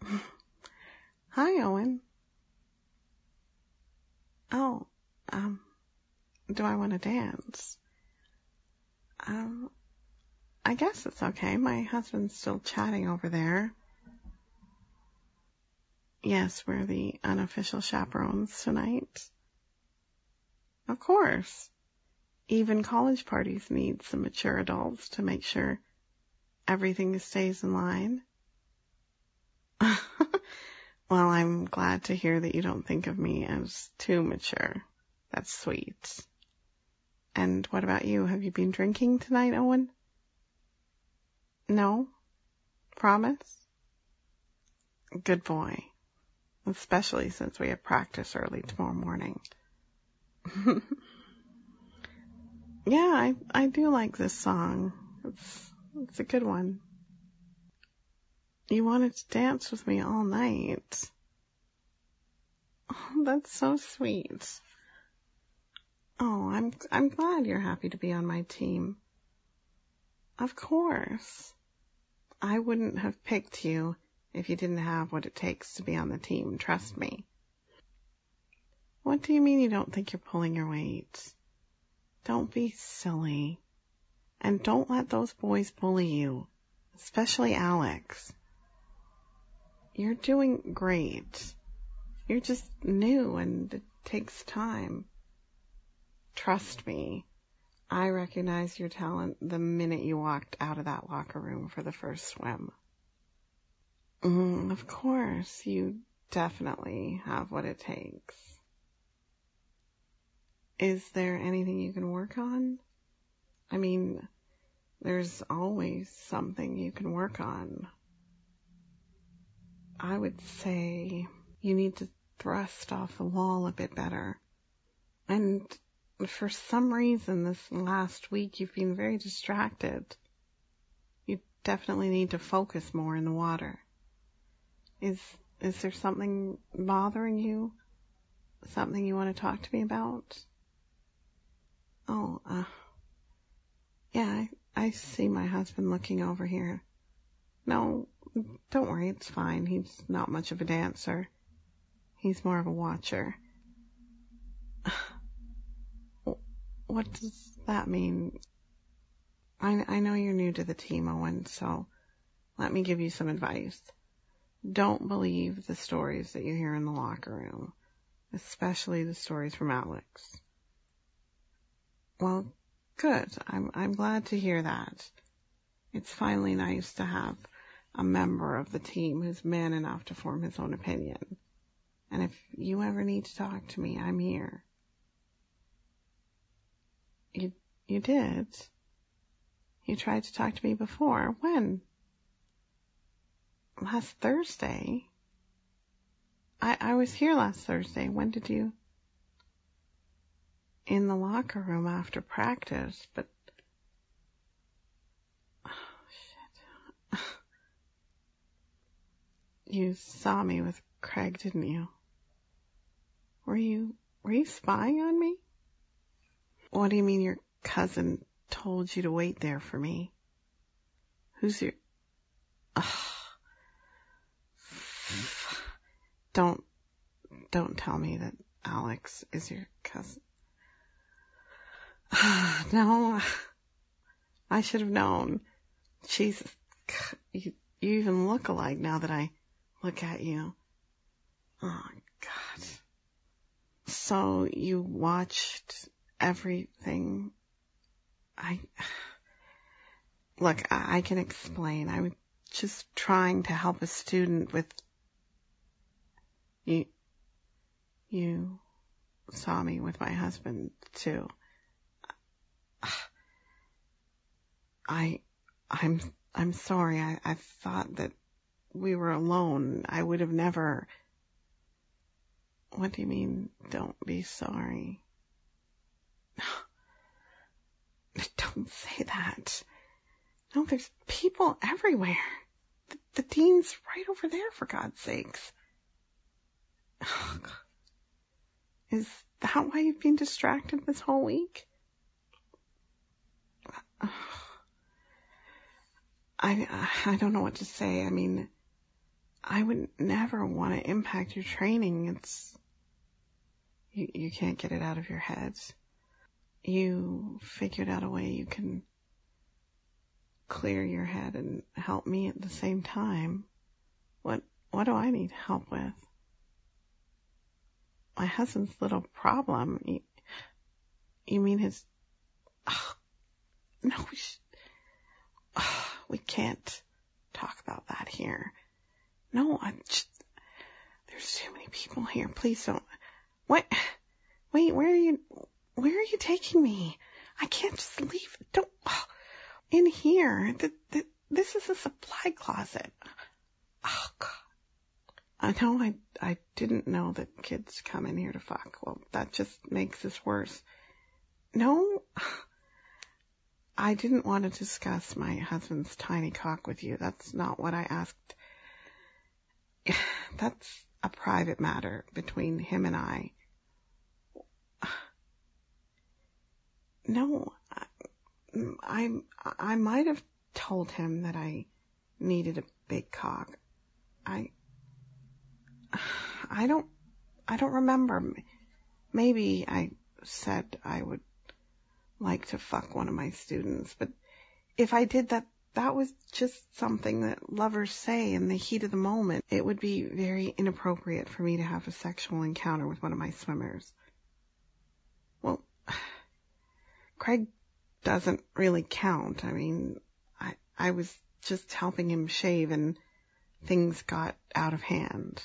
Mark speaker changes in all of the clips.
Speaker 1: Hi, Owen. Oh, um, do I want to dance? Um, I guess it's okay. My husband's still chatting over there. Yes, we're the unofficial chaperones tonight. Of course. Even college parties need some mature adults to make sure everything stays in line. Well, I'm glad to hear that you don't think of me as too mature. That's sweet. And what about you? Have you been drinking tonight, Owen? No? Promise? Good boy. Especially since we have practice early tomorrow morning. Yeah, I do like this song. It's a good one. You wanted to dance with me all night. Oh, that's so sweet. Oh, I'm glad you're happy to be on my team. Of course. I wouldn't have picked you if you didn't have what it takes to be on the team, trust me. What do you mean you don't think you're pulling your weight? Don't be silly. And don't let those boys bully you, especially Alex. You're doing great. You're just new and it takes time. Trust me, I recognized your talent the minute you walked out of that locker room for the first swim. Of course, you definitely have what it takes. Is there anything you can work on? I mean, there's always something you can work on. I would say you need to thrust off the wall a bit better. And for some reason this last week you've been very distracted. You definitely need to focus more in the water. Is there something bothering you? Something you want to talk to me about? Oh, yeah, I see my husband looking over here. No, don't worry, it's fine. He's not much of a dancer. He's more of a watcher. What does that mean? I know you're new to the team, Owen, so let me give you some advice. Don't believe the stories that you hear in the locker room, especially the stories from Alex. Well, good. I'm glad to hear that. It's finally nice to have a member of the team who's man enough to form his own opinion. And if you ever need to talk to me, I'm here. You did? You tried to talk to me before. When? Last Thursday? I was here last Thursday. When did you? In the locker room after practice, but... Oh, shit. You saw me with Craig, didn't you? Were you spying on me? What do you mean your cousin told you to wait there for me? Who's your... Don't tell me that Alex is your cousin. No, I should have known. Jesus, you even look alike now that I look at you. Oh, God. So you watched everything? Look, I can explain. I was just trying to help a student with... You saw me with my husband, too. I'm sorry. I thought that we were alone. I would have never... What do you mean, don't be sorry? Don't say that. No, there's people everywhere. The dean's right over there, for God's sakes. Is that why you've been distracted this whole week? I don't know what to say. I mean, I would never want to impact your training. You can't get it out of your head. You figured out a way you can clear your head and help me at the same time. What do I need help with? My husband's little problem. You mean his... No, we can't talk about that here. No, there's too many people here. Please don't. What? Wait, where are you taking me? I can't just leave. Don't. In here. This is a supply closet. Oh, God. I know I didn't know that kids come in here to fuck. Well, that just makes this worse. No, I didn't want to discuss my husband's tiny cock with you. That's not what I asked. That's a private matter between him and I. No, I might have told him that I needed a big cock. I don't remember. Maybe I said I would like to fuck one of my students, but if I did that was just something that lovers say in the heat of the moment. It would be very inappropriate for me to have a sexual encounter with one of my swimmers. Well, Craig doesn't really count. I mean, I was just helping him shave and things got out of hand.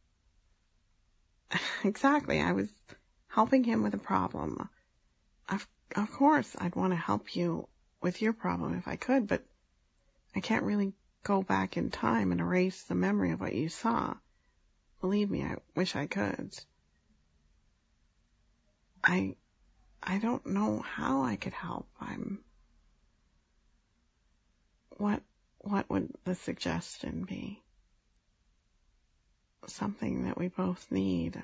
Speaker 1: Exactly. I was helping him with a problem. Of course, I'd want to help you with your problem if I could, but I can't really go back in time and erase the memory of what you saw. Believe me, I wish I could. I don't know how I could help. What would the suggestion be? Something that we both need.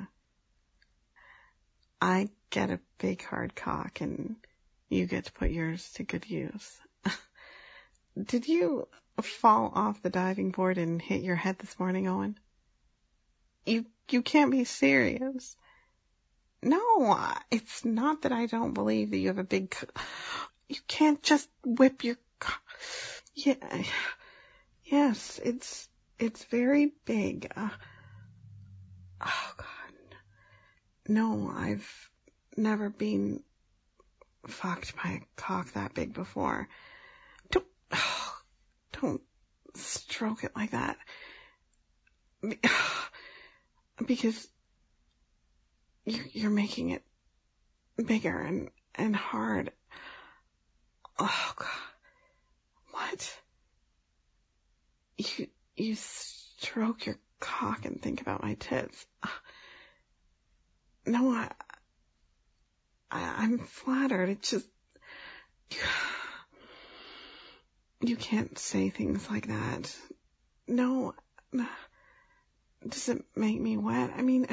Speaker 1: I get a big hard cock and you get to put yours to good use. Did you fall off the diving board and hit your head this morning, Owen? You can't be serious. No, it's not that I don't believe that you have a big... You can't just whip your... Yeah, yes, it's very big. Oh, God. No, I've never been fucked by a cock that big before. Don't stroke it like that. Because you're making it bigger and hard. Oh, God. What? You stroke your cock and think about my tits. No, I'm flattered. It's just... You can't say things like that. No. Does it make me wet? I mean...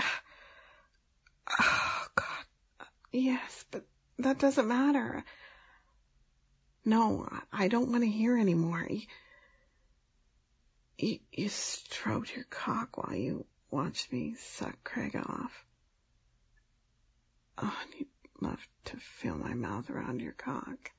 Speaker 1: Oh, God. Yes, but that doesn't matter. No, I don't want to hear anymore. You stroked your cock while you watched me suck Craig off. Oh, you'd love to feel my mouth around your cock.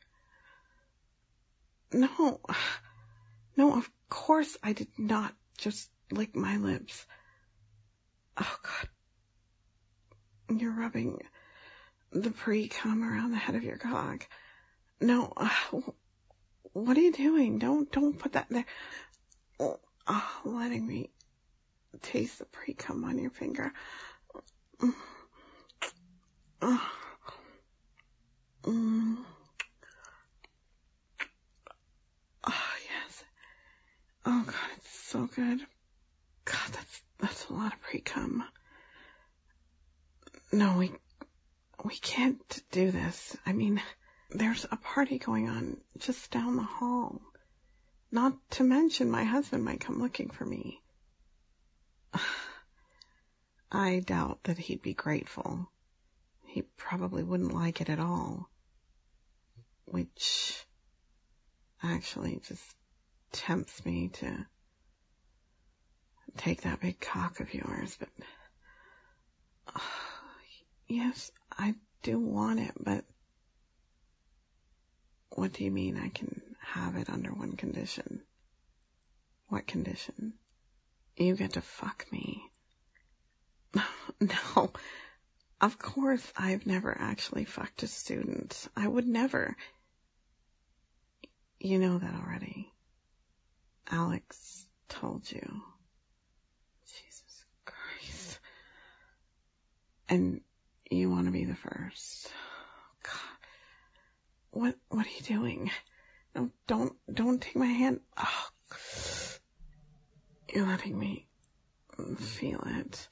Speaker 1: No, of course I did not just lick my lips. Oh, God. You're rubbing the pre-cum around the head of your cock. No, what are you doing? Don't put that there. Letting me taste the pre-cum on your finger. Oh, yes. Oh, God, it's so good. God, that's a lot of pre-cum. No, we can't do this. I mean, there's a party going on just down the hall. Not to mention my husband might come looking for me. I doubt that he'd be grateful. He probably wouldn't like it at all. Which actually just tempts me to take that big cock of yours, but yes, I do want it, but what do you mean I can have it under one condition? What condition? You get to fuck me. No, of course I've never actually fucked a student. I would never. You know that already. Alex told you. Jesus Christ. And you want to be the first. God. What are you doing? No, don't take my hand. Oh. You're letting me feel it.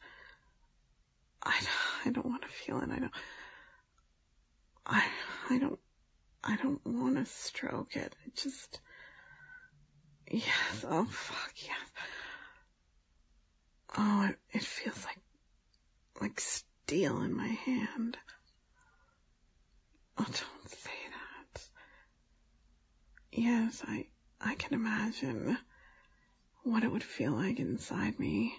Speaker 1: I don't want to feel it. I don't want to stroke it. It just, yes. Oh, fuck, yes. Oh, it feels like steel in my hand. Oh, don't say that. Yes, I can imagine what it would feel like inside me.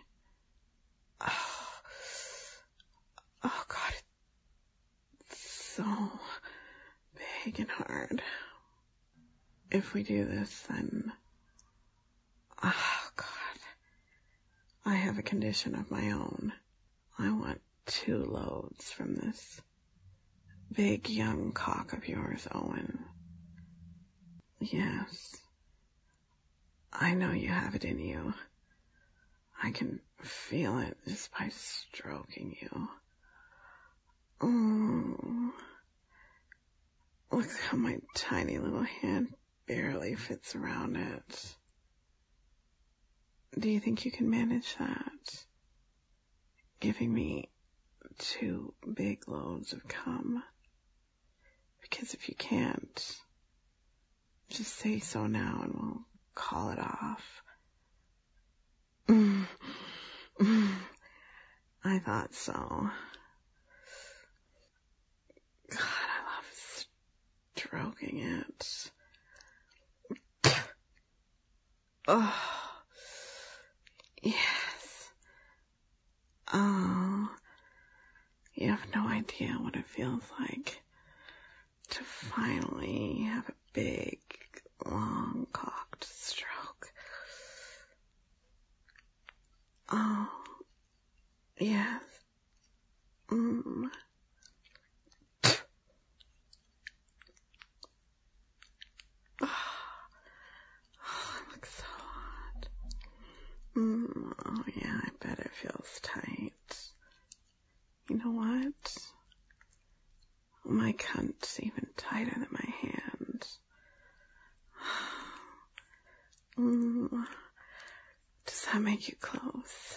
Speaker 1: Oh God, it's so big and hard. If we do this, then, oh God, I have a condition of my own. I want 2 loads from this big young cock of yours, Owen. Yes, I know you have it in you. I can feel it just by stroking you. Oh, look how my tiny little hand barely fits around it. Do you think you can manage that? Giving me 2 big loads of cum? Because if you can't, just say so now and we'll call it off. I thought so. God, I love stroking it. Oh, yes. Oh, you have no idea what it feels like to finally have a big, long cocked stroke. Oh, yes. Oh yeah, I bet it feels tight. You know what? My cunt's even tighter than my hand. Does that make you close?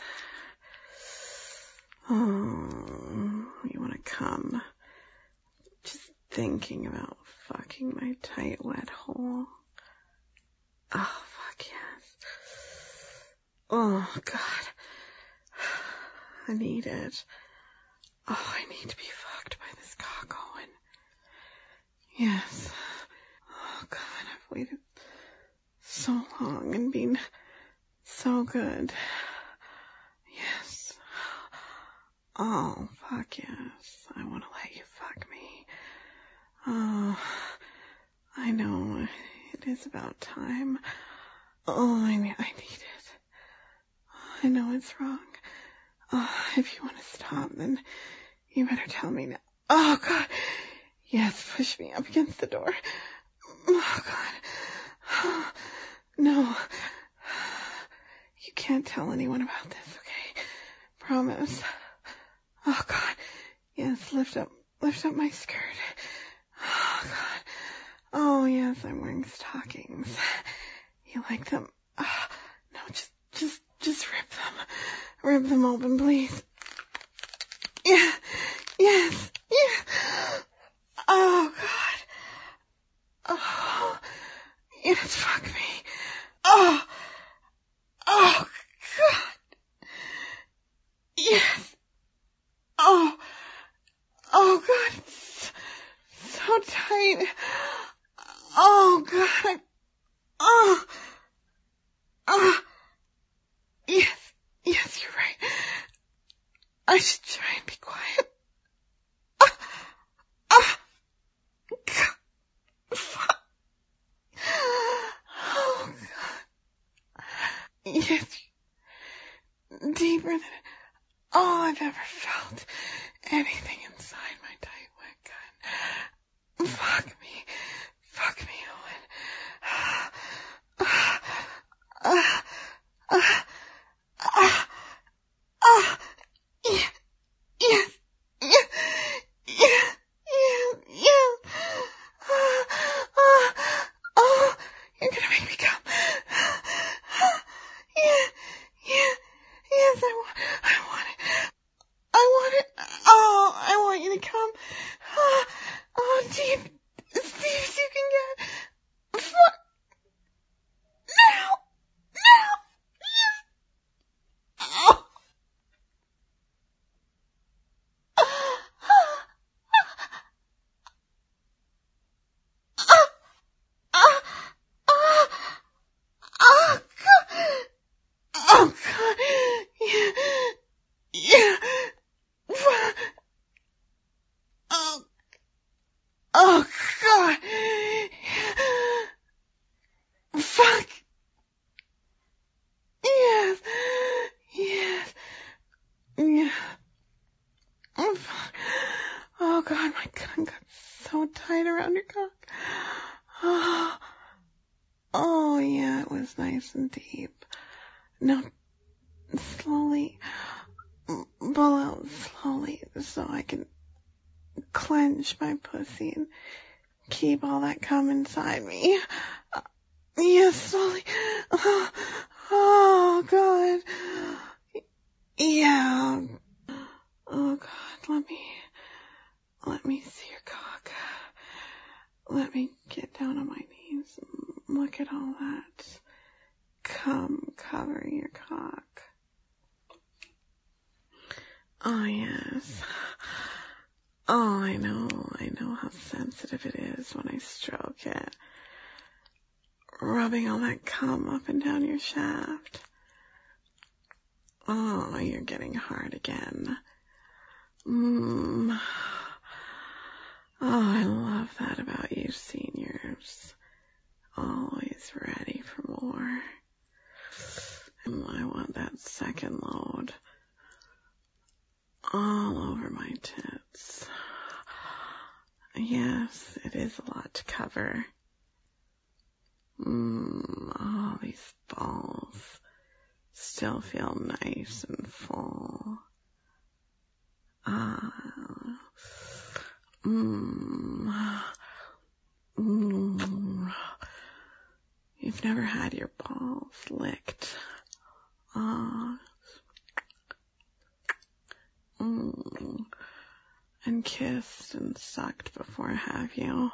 Speaker 1: Oh, you wanna come? Just thinking about fucking my tight wet hole. Oh, fuck yes. Oh, God. I need it. Oh, I need to be fucked by this cock, Owen. Yes. Oh, God, I've waited so long and been so good. Yes. Oh, fuck yes. I want to let you fuck me. Oh, I know. It is about time. Oh, I need it. I know it's wrong. Oh, if you want to stop, then you better tell me now. Oh, God. Yes, push me up against the door. Oh, God. Oh, no. You can't tell anyone about this, okay? Promise. Oh, God. Yes, lift up my skirt. Oh, God. Oh, yes, I'm wearing stockings. You like them? Oh, no, just rip them. Rip them open, please. Yeah, yes, yeah. Oh, God. Oh, yes, fuck me. Oh, God. Yes. Oh, God, it's so tight. Oh, God. Oh, yes, I should try and be quiet. Ah, ah, God, fuck. Oh, God. Yes, deeper than all I've ever felt. Anything inside my tight wet gun. Fuck me, Owen. Yeah, yes, yes, yes, yes, yes. You're gonna make me come. Yeah, yeah, yes, I want it. I want it. Oh, I want you to come. Oh, deep as you can get. Fuck. Now. Yes. Oh. Oh, God. Oh, God. Yeah. Yeah. Oh, oh, God. Fuck. Yes. Yes. Yeah. Oh, fuck. Oh, God, my gun got so tight around your cock. Oh, yeah, it was nice and deep. Now, slowly, pull out slowly so I can clench my pussy and keep all that cum inside me. Yes, slowly. Oh, God. Yeah. Oh, God, let me see your cock. Let me get down on my knees and look at all that cum covering your cock. Oh, yes. Oh, I know how sensitive it is when I stroke it. Rubbing all that cum up and down your shaft. Oh, you're getting hard again. Oh, I love that about you seniors. Always ready for more. I want that second load all over my tits. Yes, it is a lot to cover. All these balls still feel nice and full. You've never had your balls licked. And kissed and sucked before, have you?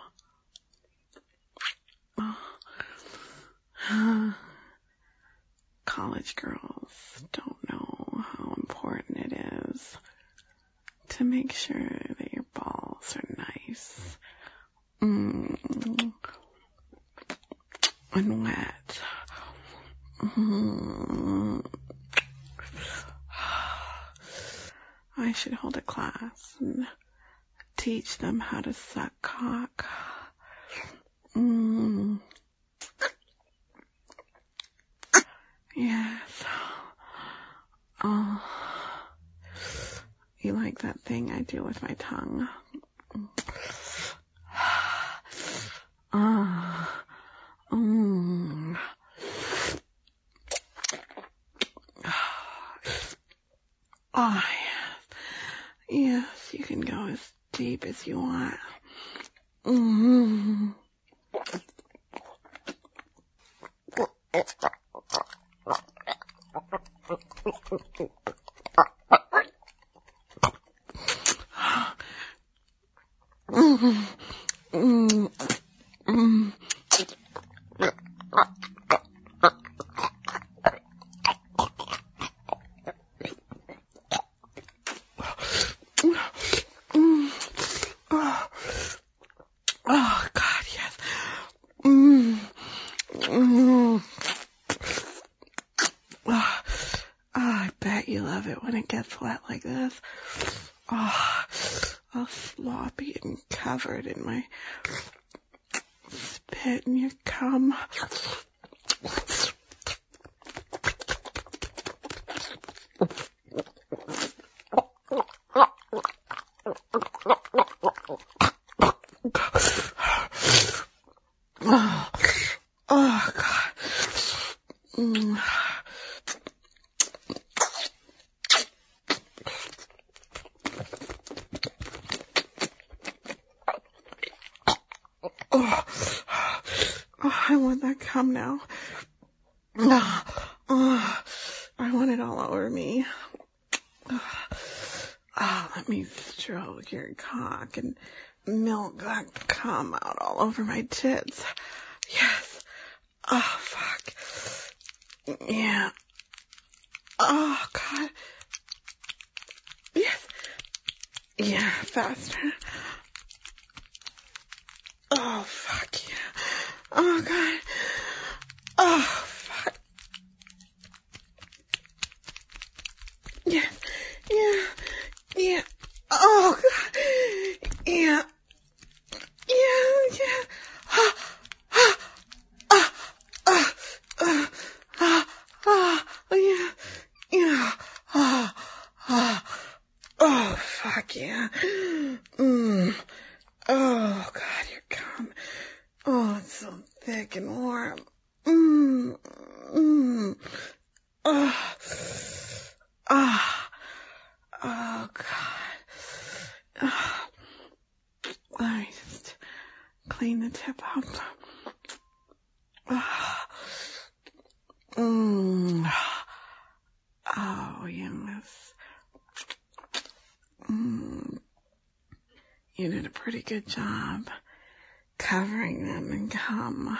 Speaker 1: College girls don't know how important it is to make sure that your balls are nice and wet. I should hold a class and teach them how to suck cock. Yes. Oh, you like that thing I do with my tongue? Oh, yes, you can go as deep as you want. Oh, God, yes. I bet you love it when it gets wet like this? Oh, all sloppy and covered in my spit and your cum. Oh, God. I want that cum now. I want it all over me. Let me stroke your cock and milk that cum out all over my tits. Yes. Oh, fuck. Yeah. Oh, God. Yes. Yeah, faster. Oh, fuck yeah. Oh, God. Oh, fuck. Yes. Yeah. Yeah. Oh, God. Yeah. Yeah. Yeah. Yeah. Yeah. Oh, fuck yeah. Oh, God, you're cum. Oh, it's so thick and warm. Oh, God. Let me just clean the tip up. Oh, yes. You did a pretty good job covering them in cum.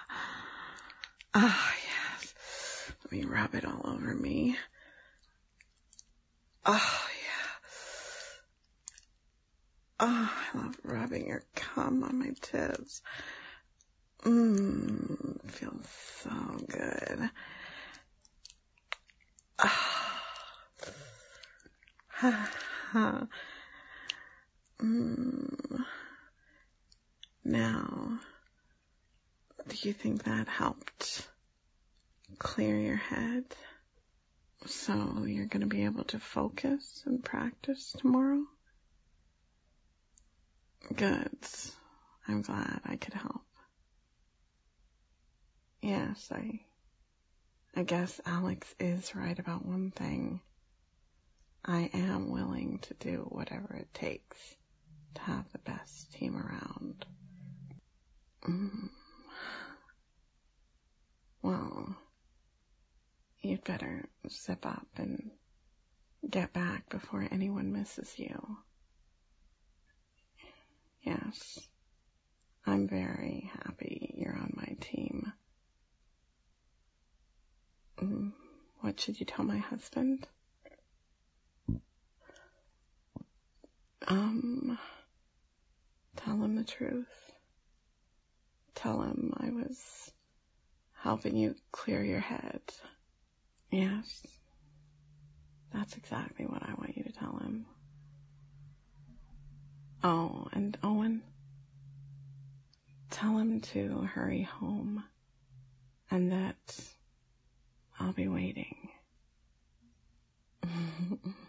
Speaker 1: Oh, yes. Let me rub it all over me. Oh, yeah. Oh, I love rubbing your cum on my tits. Feels so good. Now, do you think that helped clear your head? So you're going to be able to focus and practice tomorrow? Good. I'm glad I could help. Yes, I guess Alex is right about one thing. I am willing to do whatever it takes to have the best team around. Well, you'd better zip up and get back before anyone misses you. Yes, I'm very happy you're on my team. What should you tell my husband? Tell him the truth. Tell him I was helping you clear your head. Yes, that's exactly what I want you to tell him. Oh, and Owen, tell him to hurry home and that I'll be waiting.